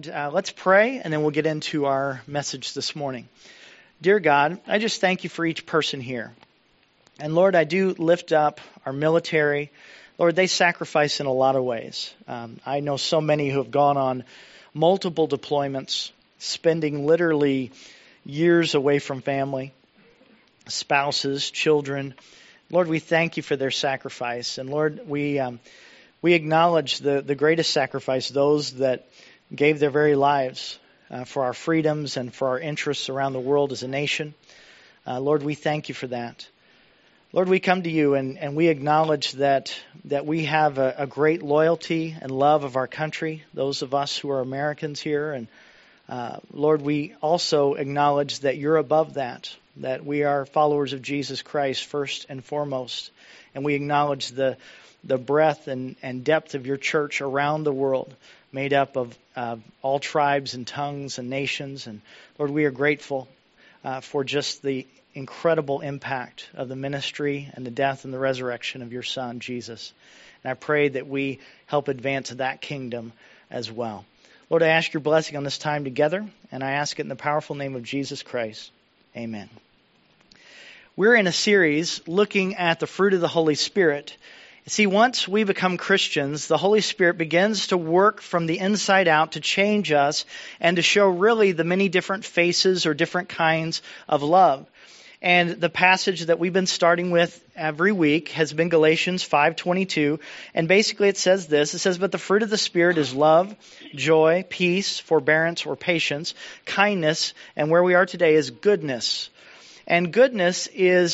Let's pray, and then we'll get into our message this morning. Dear God, I just thank you for each person here. And Lord, I do lift up our military. Lord, they sacrifice in a lot of ways. I know so many who have gone on multiple deployments, spending literally years away from family, spouses, children. Lord, we thank you for their sacrifice. And Lord, we acknowledge the greatest sacrifice, those that gave their very lives for our freedoms and for our interests around the world as a nation. Lord, we thank you for that. Lord, we come to you and we acknowledge that we have a great loyalty and love of our country, those of us who are Americans here. And Lord, we also acknowledge that you're above that we are followers of Jesus Christ first and foremost. And we acknowledge the breadth and depth of your church around the world, made up of all tribes and tongues and nations. And Lord, we are grateful for just the incredible impact of the ministry and the death and the resurrection of your Son, Jesus. And I pray that we help advance that kingdom as well. Lord, I ask your blessing on this time together, and I ask it in the powerful name of Jesus Christ. Amen. We're in a series looking at the fruit of the Holy Spirit. See, once we become Christians, the Holy Spirit begins to work from the inside out to change us and to show really the many different faces or different kinds of love. And the passage that we've been starting with every week has been Galatians 5:22. And basically it says this. It says, but the fruit of the Spirit is love, joy, peace, forbearance or patience, kindness, and where we are today is goodness. And goodness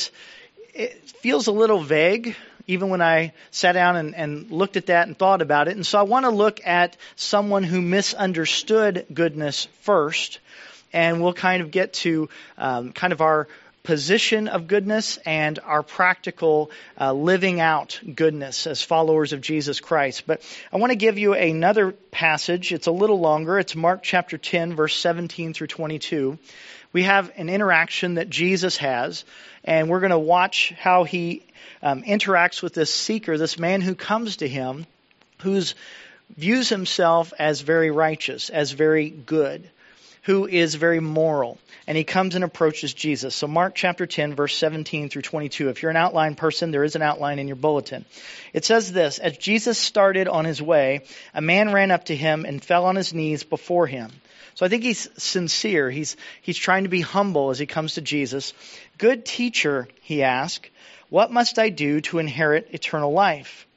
it feels a little vague, even when I sat down and looked at that and thought about it. And so I want to look at someone who misunderstood goodness first. And we'll kind of get to kind of our position of goodness and our practical living out goodness as followers of Jesus Christ. But I want to give you another passage. It's a little longer. It's Mark chapter 10, verse 17 through 22. We have an interaction that Jesus has, and we're going to watch how he interacts with this seeker, this man who comes to him, who views himself as very righteous, as very good, who is very moral. And he comes and approaches Jesus. So Mark chapter 10, verse 17 through 22. If you're an outline person, there is an outline in your bulletin. It says this, as Jesus started on his way, a man ran up to him and fell on his knees before him. So I think he's sincere. He's trying to be humble as he comes to Jesus. Good teacher, he asked, what must I do to inherit eternal life?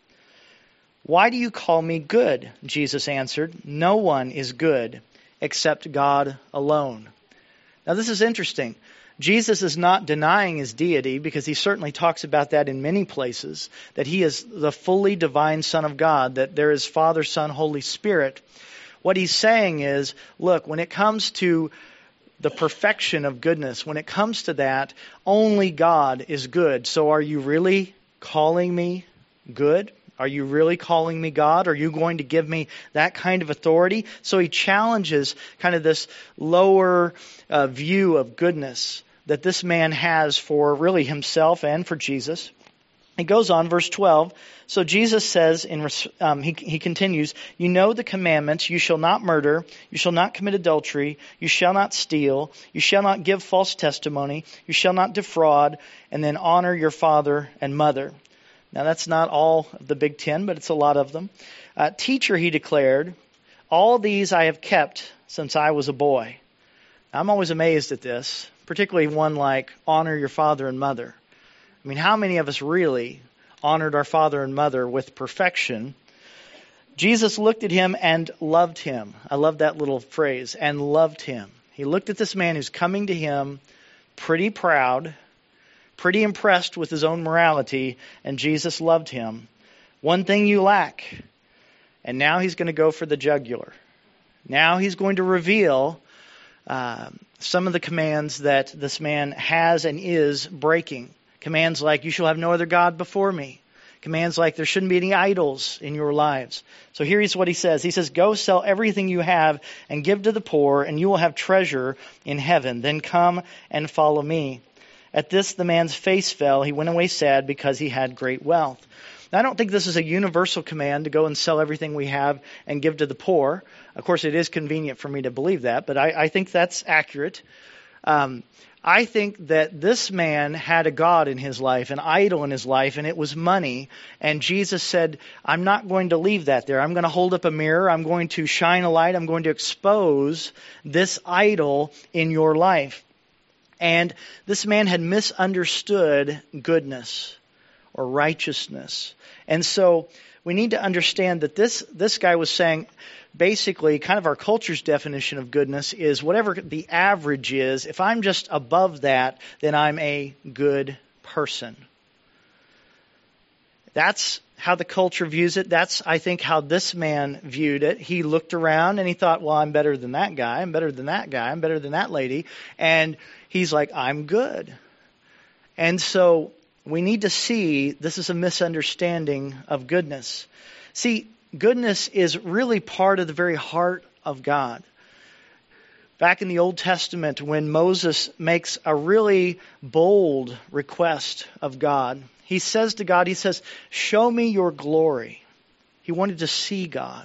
Why do you call me good? Jesus answered, no one is good except God alone. Now this is interesting. Jesus is not denying his deity because he certainly talks about that in many places, that he is the fully divine Son of God, that there is Father, Son, Holy Spirit. What he's saying is, look, when it comes to the perfection of goodness, when it comes to that, only God is good. So are you really calling me good? Are you really calling me God? Are you going to give me that kind of authority? So he challenges kind of this lower view of goodness that this man has for really himself and for Jesus. He goes on, verse 12. So Jesus says, he continues, you know the commandments, you shall not murder, you shall not commit adultery, you shall not steal, you shall not give false testimony, you shall not defraud, and then honor your father and mother. Now that's not all of the Big Ten, but it's a lot of them. Teacher, he declared, all these I have kept since I was a boy. Now, I'm always amazed at this, particularly one like honor your father and mother. I mean, how many of us really honored our father and mother with perfection? Jesus looked at him and loved him. I love that little phrase, and loved him. He looked at this man who's coming to him pretty proud, pretty impressed with his own morality, and Jesus loved him. One thing you lack. And now he's going to go for the jugular. Now he's going to reveal some of the commands that this man has and is breaking. Commands like, you shall have no other God before me. Commands like, there shouldn't be any idols in your lives. So here's what he says. He says, go sell everything you have and give to the poor, and you will have treasure in heaven. Then come and follow me. At this, the man's face fell. He went away sad because he had great wealth. Now, I don't think this is a universal command to go and sell everything we have and give to the poor. Of course, it is convenient for me to believe that, but I think that's accurate. I think that this man had a god in his life, an idol in his life, and it was money. And Jesus said, I'm not going to leave that there. I'm going to hold up a mirror. I'm going to shine a light. I'm going to expose this idol in your life. And this man had misunderstood goodness or righteousness. And so we need to understand that this guy was saying, basically, kind of our culture's definition of goodness is whatever the average is. If I'm just above that, then I'm a good person. That's how the culture views it. That's, I think, how this man viewed it. He looked around and he thought, well, I'm better than that guy. I'm better than that guy. I'm better than that lady. And he's like, I'm good. And so we need to see this is a misunderstanding of goodness. See, goodness is really part of the very heart of God. Back in the Old Testament, when Moses makes a really bold request of God, he says to God, he says, show me your glory. He wanted to see God.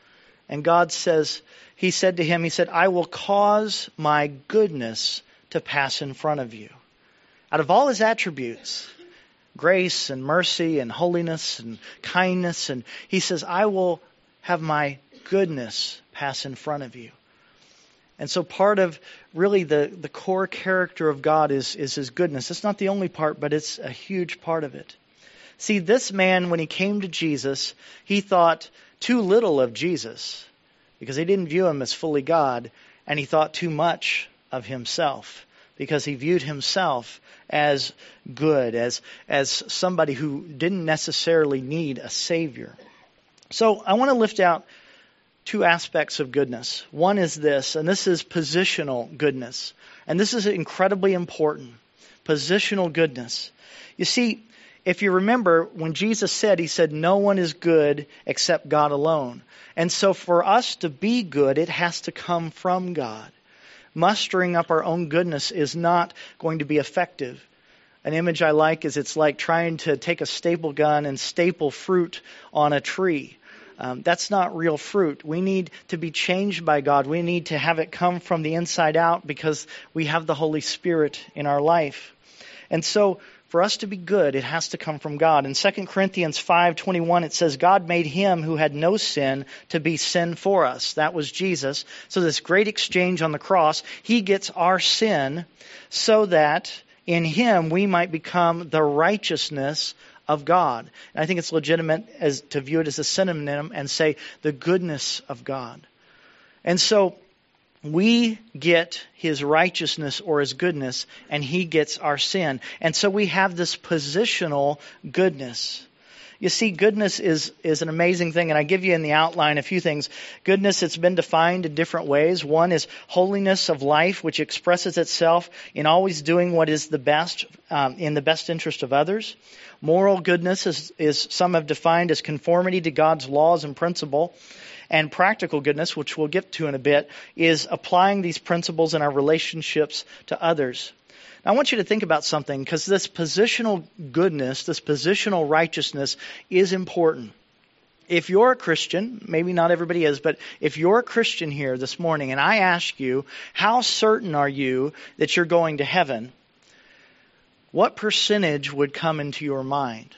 And God says, he said to him, he said, I will cause my goodness to pass in front of you. Out of all his attributes, grace and mercy and holiness and kindness. And he says, I will have my goodness pass in front of you. And so part of really the core character of God is his goodness. It's not the only part, but it's a huge part of it. See, this man, when he came to Jesus, he thought too little of Jesus because he didn't view him as fully God, and he thought too much of himself because he viewed himself as good, as somebody who didn't necessarily need a Savior. So I want to lift out two aspects of goodness. One is this, and this is positional goodness. And this is incredibly important. Positional goodness. You see, if you remember, when Jesus said, he said, no one is good except God alone. And so for us to be good, it has to come from God. Mustering up our own goodness is not going to be effective. An image I like is it's like trying to take a staple gun and staple fruit on a tree. That's not real fruit. We need to be changed by God. We need to have it come from the inside out because we have the Holy Spirit in our life. And so for us to be good, it has to come from God. In 2 Corinthians 5:21, it says, God made him who had no sin to be sin for us. That was Jesus. So this great exchange on the cross, he gets our sin so that in him we might become the righteousness of God. And I think it's legitimate to view it as a synonym and say the goodness of God. And so we get his righteousness or his goodness, and he gets our sin. And so we have this positional goodness. You see, goodness is an amazing thing, and I give you in the outline a few things. Goodness, it's been defined in different ways. One is holiness of life, which expresses itself in always doing what is the best in the best interest of others. Moral goodness is some have defined as conformity to God's laws and principle. And practical goodness, which we'll get to in a bit, is applying these principles in our relationships to others. Now, I want you to think about something, because this positional goodness, this positional righteousness is important. If you're a Christian, maybe not everybody is, but if you're a Christian here this morning and I ask you, how certain are you that you're going to heaven? What percentage would come into your mind?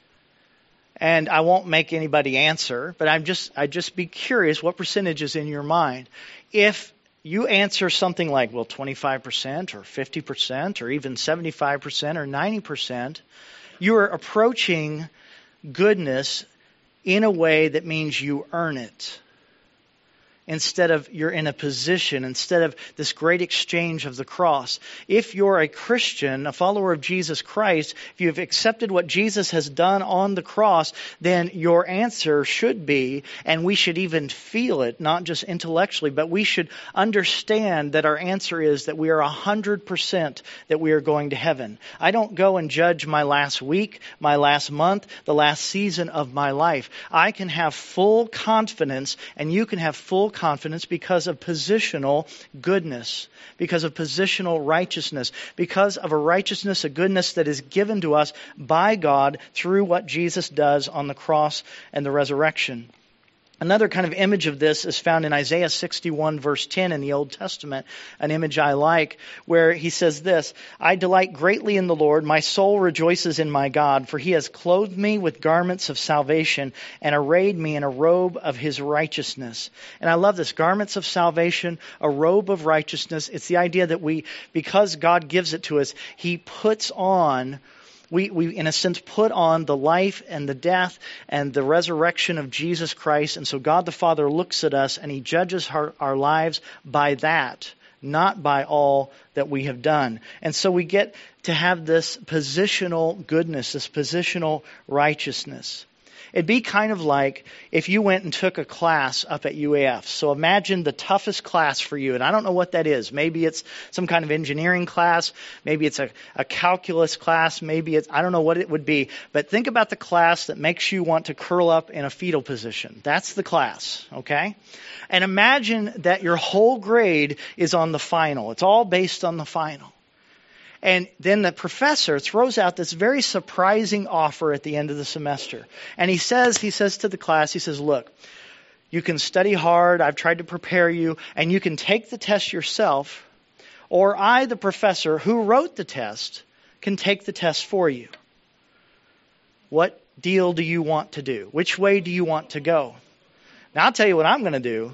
And I won't make anybody answer, but I'd just be curious what percentage is in your mind. If you answer something like, well, 25% or 50% or even 75% or 90%, you are approaching goodness in a way that means you earn it. Instead of you're in a position, instead of this great exchange of the cross. If you're a Christian, a follower of Jesus Christ, if you've accepted what Jesus has done on the cross, then your answer should be, and we should even feel it, not just intellectually, but we should understand that our answer is that we are 100% that we are going to heaven. I don't go and judge my last week, my last month, the last season of my life. I can have full confidence, and you can have full confidence because of positional goodness, because of positional righteousness, because of a righteousness, a goodness that is given to us by God through what Jesus does on the cross and the resurrection. Another kind of image of this is found in Isaiah 61 verse 10 in the Old Testament, an image I like, where he says this, I delight greatly in the Lord, my soul rejoices in my God, for he has clothed me with garments of salvation and arrayed me in a robe of his righteousness. And I love this, garments of salvation, a robe of righteousness. It's the idea that because God gives it to us, he puts on We, in a sense, put on the life and the death and the resurrection of Jesus Christ. And so God the Father looks at us and he judges our lives by that, not by all that we have done. And so we get to have this positional goodness, this positional righteousness. It'd be kind of like if you went and took a class up at UAF. So imagine the toughest class for you. And I don't know what that is. Maybe it's some kind of engineering class. Maybe it's a calculus class. Maybe I don't know what it would be. But think about the class that makes you want to curl up in a fetal position. That's the class, okay? And imagine that your whole grade is on the final. It's all based on the final. And then the professor throws out this very surprising offer at the end of the semester. And he says to the class, he says, look, you can study hard. I've tried to prepare you. And you can take the test yourself. Or I, the professor who wrote the test, can take the test for you. What deal do you want to do? Which way do you want to go? Now, I'll tell you what I'm going to do.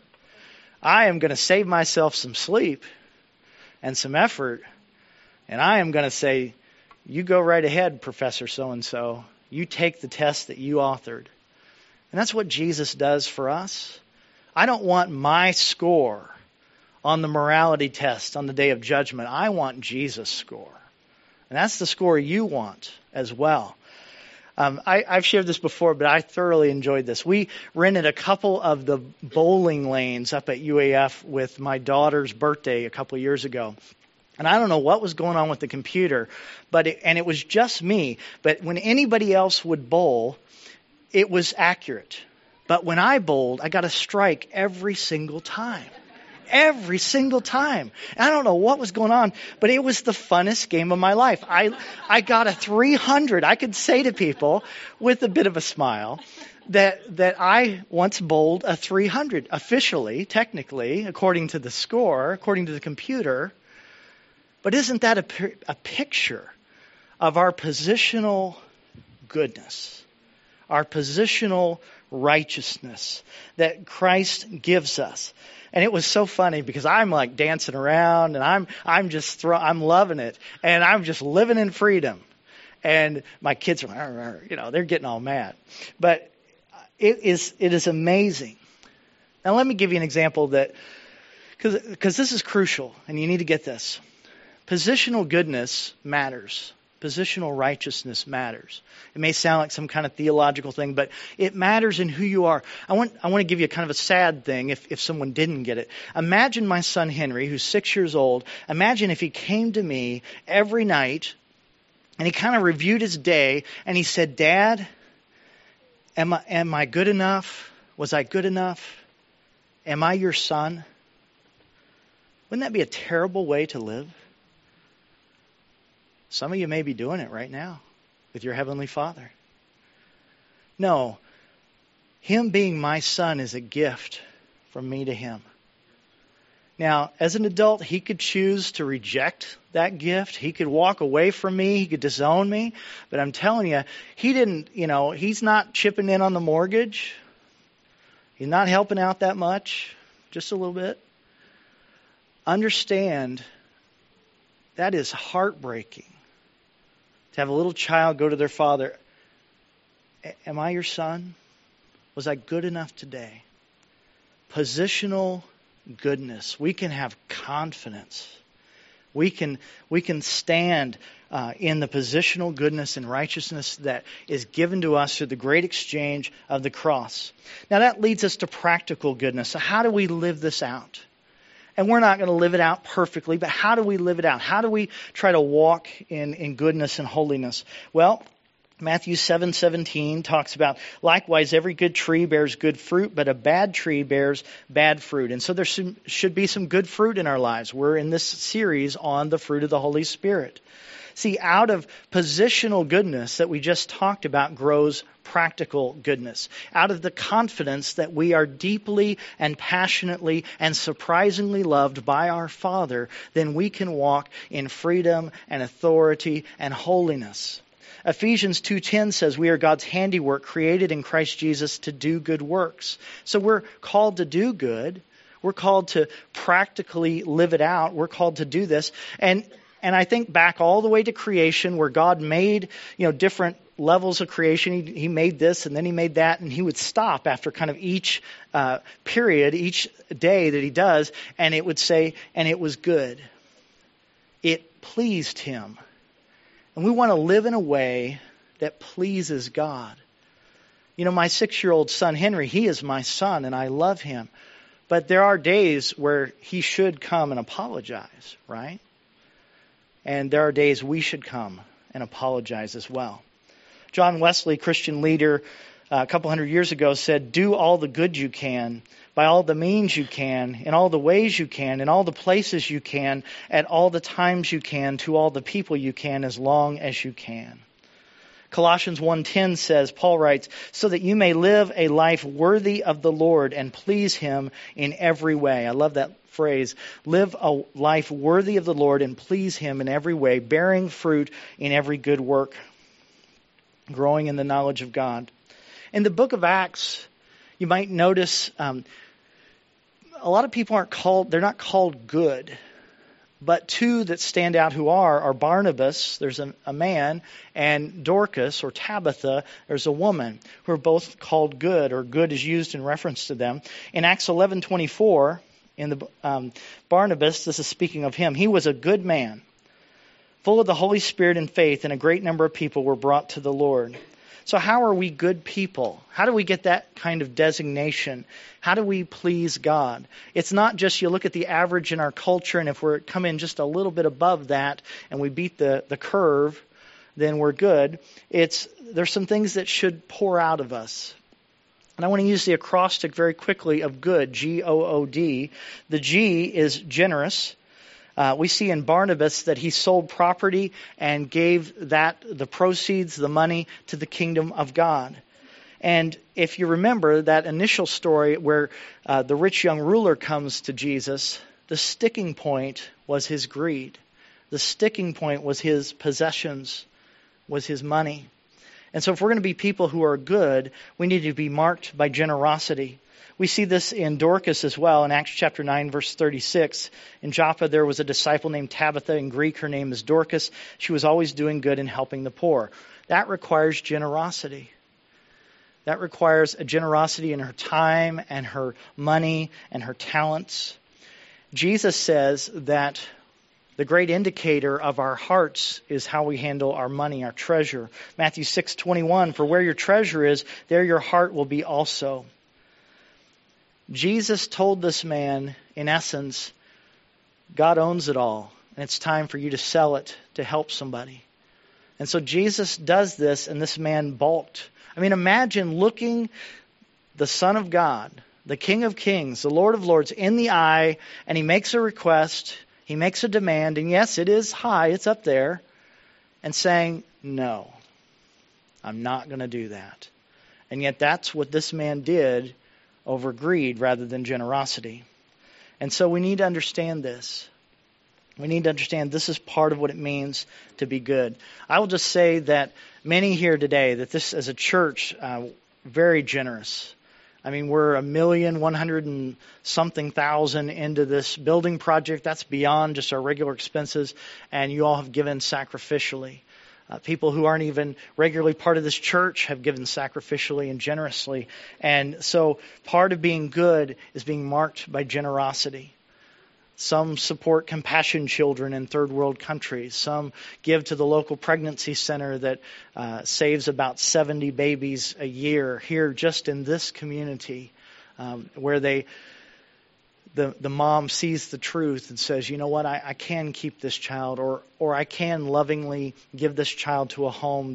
I am going to save myself some sleep and some effort. And I am going to say, you go right ahead, Professor so-and-so. You take the test that you authored. And that's what Jesus does for us. I don't want my score on the morality test on the day of judgment. I want Jesus' score. And that's the score you want as well. I've shared this before, but I thoroughly enjoyed this. We rented a couple of the bowling lanes up at UAF with my daughter's birthday a couple of years ago. And I don't know what was going on with the computer, and it was just me. But when anybody else would bowl, it was accurate. But when I bowled, I got a strike every single time. Every single time. And I don't know what was going on, but it was the funnest game of my life. I got a 300. I could say to people with a bit of a smile that I once bowled a 300 officially, technically, according to the score, according to the computer. But isn't that a picture of our positional goodness, our positional righteousness that Christ gives us? And it was so funny because I'm like dancing around and I'm loving it and I'm just living in freedom. And my kids are, they're getting all mad. But it is amazing. Now let me give you an example because this is crucial and you need to get this. Positional goodness matters. Positional righteousness matters. It may sound like some kind of theological thing, but it matters in who you are. I want to give you a kind of a sad thing if someone didn't get it. Imagine my son Henry, who's 6 years old. Imagine if he came to me every night and he kind of reviewed his day and he said, Dad, am I good enough? Was I good enough? Am I your son? Wouldn't that be a terrible way to live? Some of you may be doing it right now with your Heavenly Father. No, Him being my son is a gift from me to Him. Now, as an adult, He could choose to reject that gift. He could walk away from me. He could disown me. But I'm telling you, He didn't, He's not chipping in on the mortgage. He's not helping out that much, just a little bit. Understand, that is heartbreaking. To have a little child go to their father, am I your son? Was I good enough today? Positional goodness. We can have confidence. We can stand in the positional goodness and righteousness that is given to us through the great exchange of the cross. Now that leads us to practical goodness. So how do we live this out? And we're not going to live it out perfectly, but how do we live it out? How do we try to walk in goodness and holiness? Well, Matthew 7:17 talks about, likewise, every good tree bears good fruit, but a bad tree bears bad fruit. And so there should be some good fruit in our lives. We're in this series on the fruit of the Holy Spirit. See, out of positional goodness that we just talked about grows practical goodness. Out of the confidence that we are deeply and passionately and surprisingly loved by our Father, then we can walk in freedom and authority and holiness. Ephesians 2:10 says we are God's handiwork, created in Christ Jesus to do good works. So we're called to do good. We're called to practically live it out. We're called to do this. And I think back all the way to creation, where God made, different levels of creation. He made this and then he made that, and he would stop after kind of each period, each day that he does, and it would say, and it was good. It pleased him. And we want to live in a way that pleases God. My 6-year-old son, Henry, he is my son and I love him. But there are days where he should come and apologize, right? And there are days we should come and apologize as well. John Wesley, Christian leader, a couple hundred years ago said, do all the good you can, by all the means you can, in all the ways you can, in all the places you can, at all the times you can, to all the people you can, as long as you can. Colossians 1:10 says, Paul writes, so that you may live a life worthy of the Lord and please him in every way. I love that phrase. Live a life worthy of the Lord and please him in every way, bearing fruit in every good work, growing in the knowledge of God. In the book of Acts, you might notice a lot of people they're not called good. But two that stand out who are Barnabas, there's a man, and Dorcas, or Tabitha, there's a woman, who are both called good, or good is used in reference to them. In Acts 11:24, in the Barnabas, this is speaking of him, he was a good man, full of the Holy Spirit and faith, and a great number of people were brought to the Lord. So how are we good people? How do we get that kind of designation? How do we please God? It's not just you look at the average in our culture, and if we're come in just a little bit above that and we beat the curve, then we're good. There's some things that should pour out of us. And I want to use the acrostic very quickly of good, G-O-O-D. The G is generous. We see in Barnabas that he sold property and gave the proceeds, the money, to the kingdom of God. And if you remember that initial story where the rich young ruler comes to Jesus, the sticking point was his greed. The sticking point was his possessions, was his money. And so if we're going to be people who are good, we need to be marked by generosity. We see this in Dorcas as well in Acts chapter 9, verse 36. In Joppa, there was a disciple named Tabitha. In Greek, her name is Dorcas. She was always doing good and helping the poor. That requires generosity. That requires a generosity in her time and her money and her talents. Jesus says that the great indicator of our hearts is how we handle our money, our treasure. Matthew 6:21, for where your treasure is, there your heart will be also. Jesus told this man, in essence, God owns it all, and it's time for you to sell it to help somebody. And so Jesus does this, and this man balked. I mean, imagine looking the Son of God, the King of Kings, the Lord of Lords, in the eye, and he makes a request, he makes a demand, and yes, it is high, it's up there, and saying, no, I'm not going to do that. And yet that's what this man did over greed rather than generosity. And so we need to understand this. We need to understand this is part of what it means to be good. I will just say that many here today, that this as a church, very generous. I mean, we're 1,100,000 and something into this building project. That's beyond just our regular expenses. And you all have given sacrificially. People who aren't even regularly part of this church have given sacrificially and generously. And so part of being good is being marked by generosity. Some support Compassion Children in third world countries. Some give to the local pregnancy center that saves about 70 babies a year here just in this community, where the mom sees the truth and says, you know what, I can keep this child, or I can lovingly give this child to a home that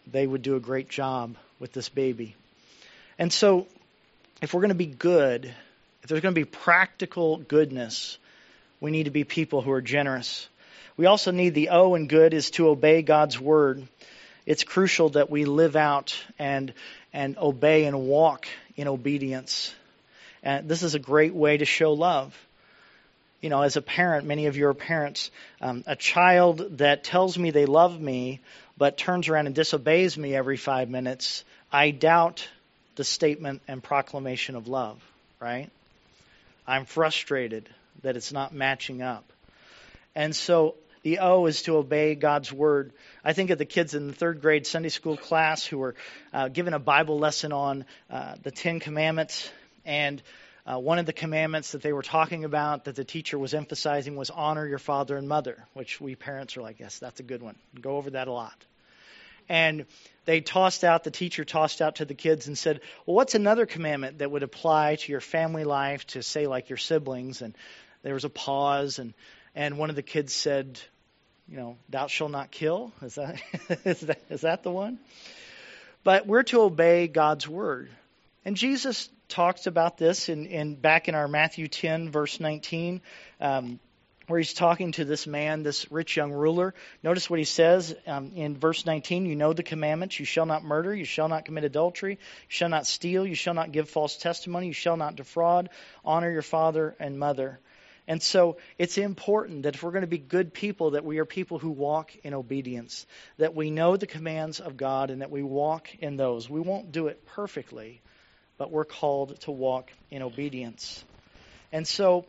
they would do a great job with this baby. And so if we're going to be good, if there's going to be practical goodness, we need to be people who are generous. We also need the O in good is to obey God's word. It's crucial that we live out and obey and walk in obedience. And this is a great way to show love. You know, as a parent, many of you are parents, a child that tells me they love me but turns around and disobeys me every 5 minutes, I doubt the statement and proclamation of love, right? I'm frustrated that it's not matching up. And so the O is to obey God's word. I think of the kids in the 3rd grade Sunday school class who were given a Bible lesson on the 10 Commandments. And one of the commandments that they were talking about that the teacher was emphasizing was honor your father and mother, which we parents are like, yes, that's a good one. Go over that a lot. And the teacher tossed out to the kids and said, well, what's another commandment that would apply to your family life, to say like your siblings? And there was a pause, and one of the kids said, thou shalt not kill. Is that the one? But we're to obey God's word. And Jesus talks about this back in our Matthew 10, verse 19, where he's talking to this man, this rich young ruler. Notice what he says in verse 19. You know the commandments. You shall not murder. You shall not commit adultery. You shall not steal. You shall not give false testimony. You shall not defraud. Honor your father and mother. And so it's important that if we're going to be good people, that we are people who walk in obedience, that we know the commands of God and that we walk in those. We won't do it perfectly, but we're called to walk in obedience. And so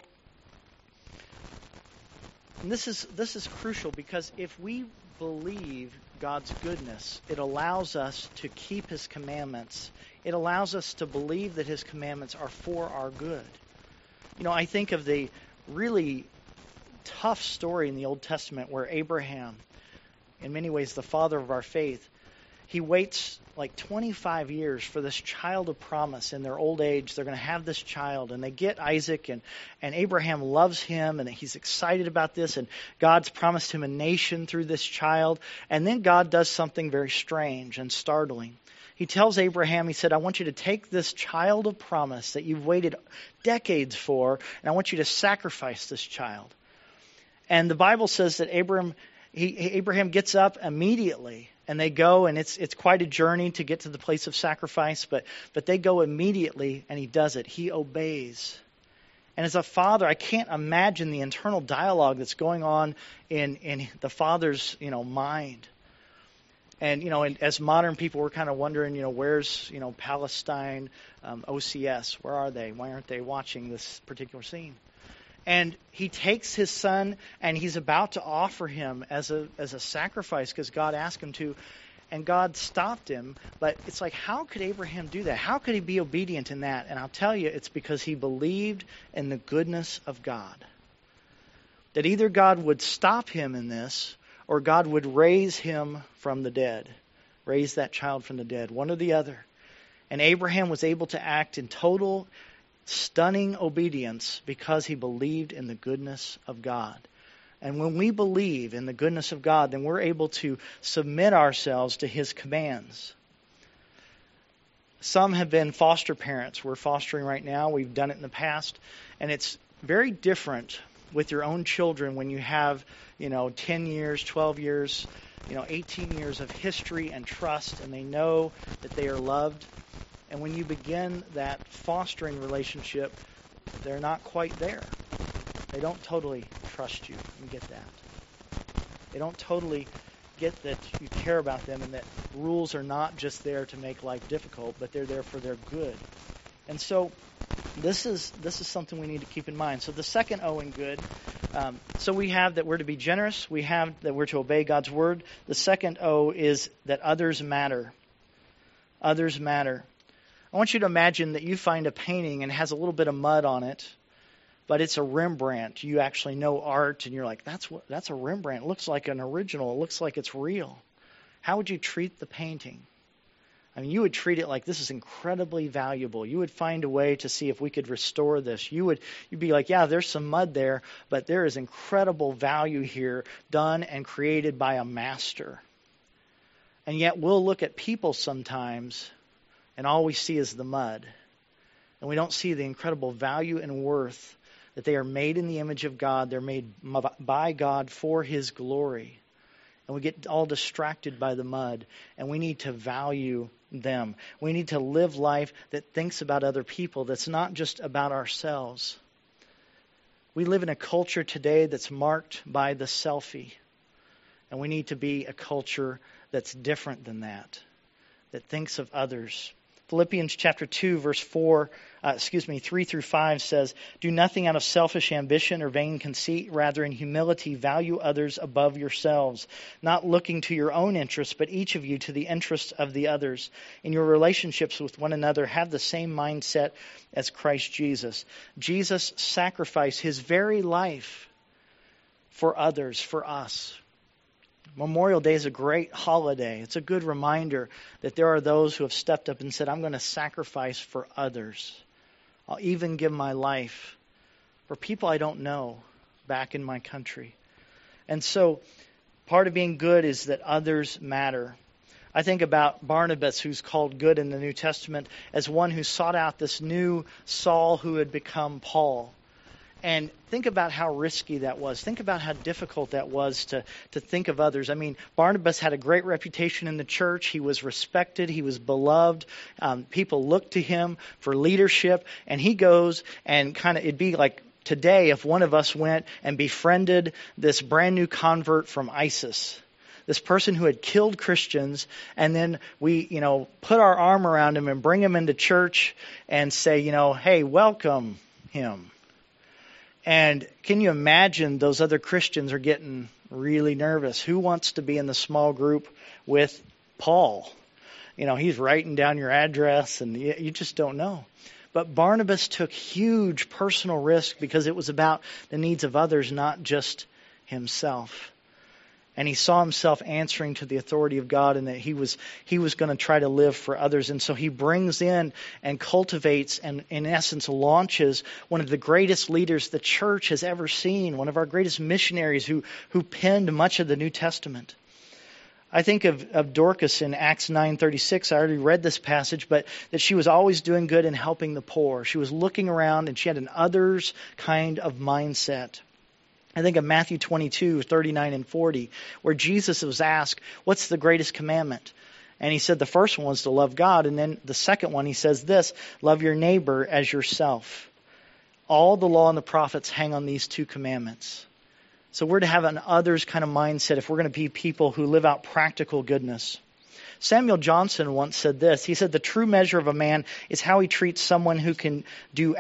this is crucial, because if we believe God's goodness, it allows us to keep His commandments. It allows us to believe that His commandments are for our good. I think of the really tough story in the Old Testament where Abraham, in many ways the father of our faith, he waits like 25 years for this child of promise. In their old age, they're going to have this child, and they get Isaac, and Abraham loves him, and he's excited about this, and God's promised him a nation through this child. And then God does something very strange and startling. He tells Abraham, he said, I want you to take this child of promise that you've waited decades for, and I want you to sacrifice this child. And the Bible says that Abraham gets up immediately, and they go, and it's quite a journey to get to the place of sacrifice, but they go immediately, and he does it. He obeys. And as a father, I can't imagine the internal dialogue that's going on in the father's mind. And and as modern people, we're kind of wondering, where's Palestine, OCS? Where are they? Why aren't they watching this particular scene? And he takes his son, and he's about to offer him as a sacrifice because God asked him to, and God stopped him. But it's like, how could Abraham do that? How could he be obedient in that? And I'll tell you, it's because he believed in the goodness of God. That either God would stop him in this, or God would raise him from the dead, raise that child from the dead, one or the other. And Abraham was able to act in total, stunning obedience because he believed in the goodness of God. And when we believe in the goodness of God, then we're able to submit ourselves to His commands. Some have been foster parents. We're fostering right now. We've done it in the past. And it's very different with your own children when you have 10 years, 12 years, 18 years of history and trust, and they know that they are loved. And when you begin that fostering relationship, they're not quite there. They don't totally trust you and get that. They don't totally get that you care about them and that rules are not just there to make life difficult, but they're there for their good. And so this is something we need to keep in mind. So the second O in good, so we have that we're to be generous. We have that we're to obey God's word. The second O is that others matter. Others matter. I want you to imagine that you find a painting and it has a little bit of mud on it, but it's a Rembrandt. You actually know art, and you're like, that's a Rembrandt. It looks like an original. It looks like it's real. How would you treat the painting? I mean, you would treat it like this is incredibly valuable. You would find a way to see if we could restore this. You'd be like, yeah, there's some mud there, but there is incredible value here done and created by a master. And yet we'll look at people sometimes and all we see is the mud. And we don't see the incredible value and worth that they are made in the image of God. They're made by God for His glory. And we get all distracted by the mud. And we need to value them. We need to live life that thinks about other people, that's not just about ourselves. We live in a culture today that's marked by the selfie. And we need to be a culture that's different than that thinks of others. Philippians chapter 2, verse 3 through 5 says, "Do nothing out of selfish ambition or vain conceit. Rather, in humility, value others above yourselves, not looking to your own interests, but each of you to the interests of the others. In your relationships with one another, have the same mindset as Christ Jesus." Jesus sacrificed His very life for others, for us. Memorial Day is a great holiday. It's a good reminder that there are those who have stepped up and said, I'm going to sacrifice for others. I'll even give my life for people I don't know back in my country. And so part of being good is that others matter. I think about Barnabas, who's called good in the New Testament, as one who sought out this new Saul who had become Paul. And think about how risky that was. Think about how difficult that was to think of others. I mean, Barnabas had a great reputation in the church. He was respected. He was beloved. People looked to him for leadership. And he goes and it'd be like today if one of us went and befriended this brand new convert from ISIS. This person who had killed Christians, and then we, put our arm around him and bring him into church and say, hey, welcome him. And can you imagine those other Christians are getting really nervous? Who wants to be in the small group with Paul? He's writing down your address and you just don't know. But Barnabas took huge personal risk because it was about the needs of others, not just himself. And he saw himself answering to the authority of God and that he was going to try to live for others. And so he brings in and cultivates and in essence launches one of the greatest leaders the church has ever seen, one of our greatest missionaries who penned much of the New Testament. I think of Dorcas in Acts 9:36. I already read this passage, but that she was always doing good and helping the poor. She was looking around and she had an others kind of mindset. I think of Matthew 22:39 and 40, where Jesus was asked, what's the greatest commandment? And he said the first one was to love God. And then the second one, he says this, love your neighbor as yourself. All the law and the prophets hang on these two commandments. So we're to have an others kind of mindset if we're going to be people who live out practical goodness. Samuel Johnson once said this. He said, the true measure of a man is how he treats someone who can do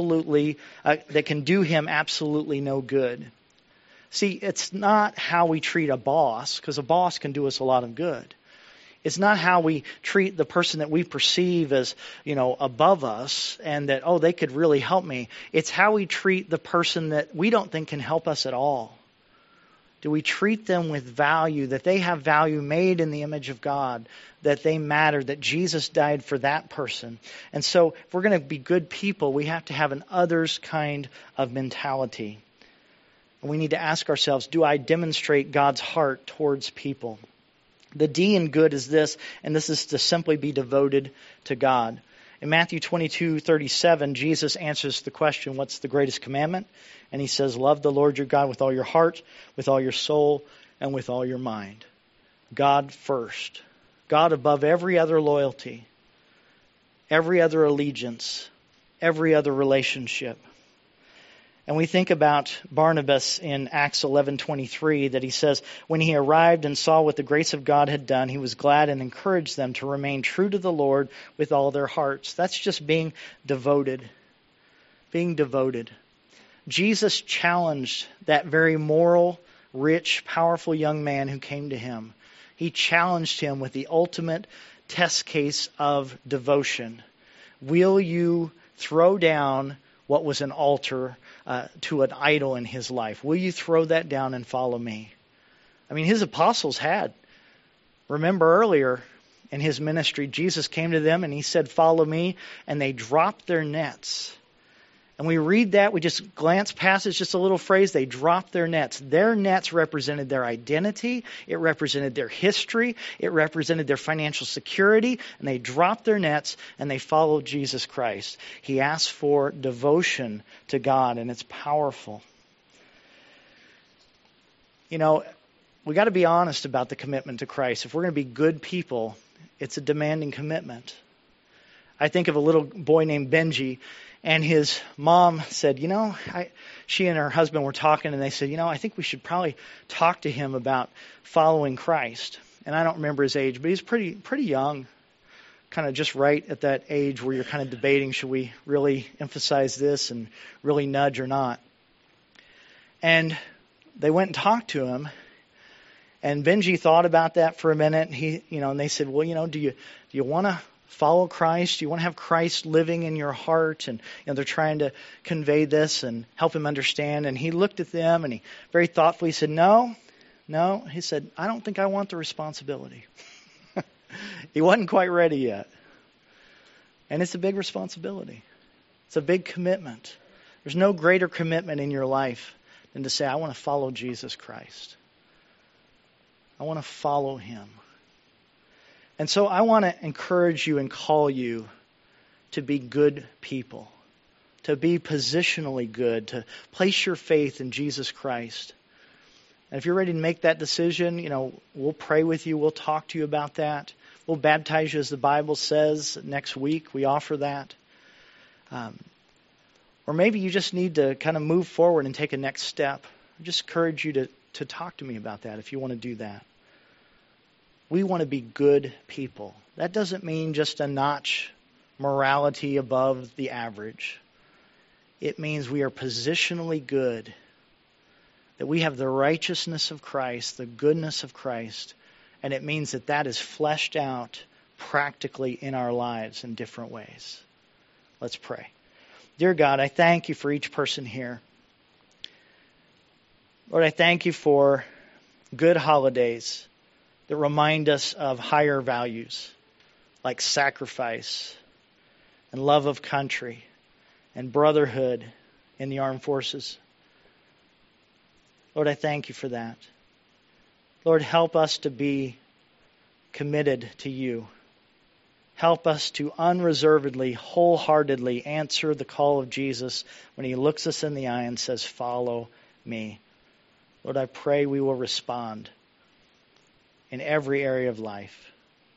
that can do him absolutely no good. See, it's not how we treat a boss, because a boss can do us a lot of good. It's not how we treat the person that we perceive as, above us and that, they could really help me. It's how we treat the person that we don't think can help us at all. Do we treat them with value, that they have value made in the image of God, that they matter, that Jesus died for that person? And so if we're going to be good people, we have to have an others kind of mentality. We need to ask ourselves, do I demonstrate God's heart towards people? The D in good is this, and this is to simply be devoted to God. In Matthew 22:37, Jesus answers the question, what's the greatest commandment? And he says, love the Lord your God with all your heart, with all your soul, and with all your mind. God first. God above every other loyalty, every other allegiance, every other relationship. And we think about Barnabas in Acts 11:23 that he says, when he arrived and saw what the grace of God had done, he was glad and encouraged them to remain true to the Lord with all their hearts. That's just being devoted. Being devoted. Jesus challenged that very moral, rich, powerful young man who came to him. He challenged him with the ultimate test case of devotion. Will you throw down what was an altar to an idol in his life? Will you throw that down and follow me? I mean, his apostles had. Remember earlier in his ministry, Jesus came to them and he said, follow me. And they dropped their nets And we read that, we just glance past it, it's just a little phrase, they dropped their nets. Their nets represented their identity, it represented their history, it represented their financial security, and they dropped their nets and they followed Jesus Christ. He asked for devotion to God, and it's powerful. You know, we got to be honest about the commitment to Christ. If we're going to be good people, it's a demanding commitment. I think of a little boy named Benji, and his mom said, she and her husband were talking, and they said, I think we should probably talk to him about following Christ. And I don't remember his age, but he's pretty young, kind of just right at that age where you're kind of debating, should we really emphasize this and really nudge or not? And they went and talked to him, and Benji thought about that for a minute. And they said, well, do you want to follow Christ? Do you want to have Christ living in your heart? And they're trying to convey this and help him understand. And he looked at them and he very thoughtfully said, No. He said, I don't think I want the responsibility. He wasn't quite ready yet. And it's a big responsibility. It's a big commitment. There's no greater commitment in your life than to say, I want to follow Jesus Christ. I want to follow him. And so I want to encourage you and call you to be good people, to be positionally good, to place your faith in Jesus Christ. And if you're ready to make that decision, we'll pray with you. We'll talk to you about that. We'll baptize you as the Bible says next week. We offer that. Or maybe you just need to kind of move forward and take a next step. I just encourage you to talk to me about that if you want to do that. We want to be good people. That doesn't mean just a notch morality above the average. It means we are positionally good, that we have the righteousness of Christ, the goodness of Christ, and it means that is fleshed out practically in our lives in different ways. Let's pray. Dear God, I thank you for each person here. Lord, I thank you for good holidays that remind us of higher values like sacrifice and love of country and brotherhood in the armed forces. Lord, I thank you for that. Lord, help us to be committed to you. Help us to unreservedly, wholeheartedly answer the call of Jesus when he looks us in the eye and says, follow me. Lord, I pray we will respond in every area of life.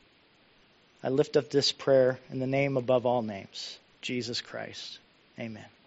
I lift up this prayer in the name above all names, Jesus Christ. Amen.